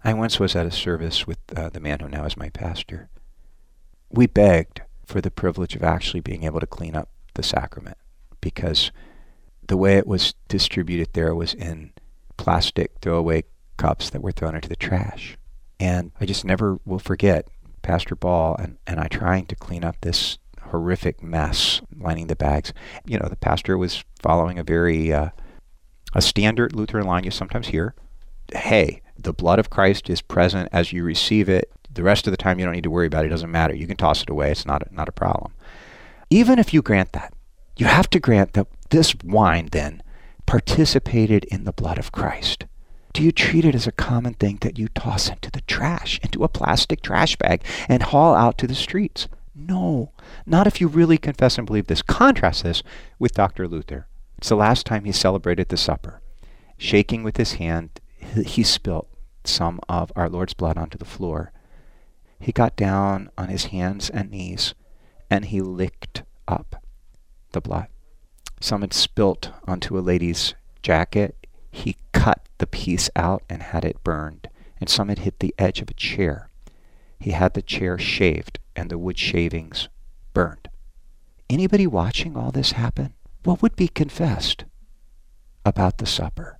I once was at a service with the man who now is my pastor. We begged for the privilege of actually being able to clean up the sacrament because the way it was distributed there was in plastic throwaway cups that were thrown into the trash. And I just never will forget Pastor Ball and I trying to clean up this horrific mess, lining the bags. You know, the pastor was following a very a standard Lutheran line you sometimes hear. Hey, the blood of Christ is present as you receive it. The rest of the time you don't need to worry about it. It doesn't matter. You can toss it away. It's not a problem. Even if you grant that, you have to grant that this wine then participated in the blood of Christ. Do you treat it as a common thing that you toss into the trash, into a plastic trash bag, and haul out to the streets? No, not if you really confess and believe this. Contrast this with Dr. Luther. It's the last time he celebrated the supper. Shaking with his hand, he spilt some of our Lord's blood onto the floor. He got down on his hands and knees, and he licked up the blood. Some had spilt onto a lady's jacket. He cut the piece out and had it burned, and some had hit the edge of a chair. He had the chair shaved and the wood shavings burned. Anybody watching all this happen? What would be confessed about the supper?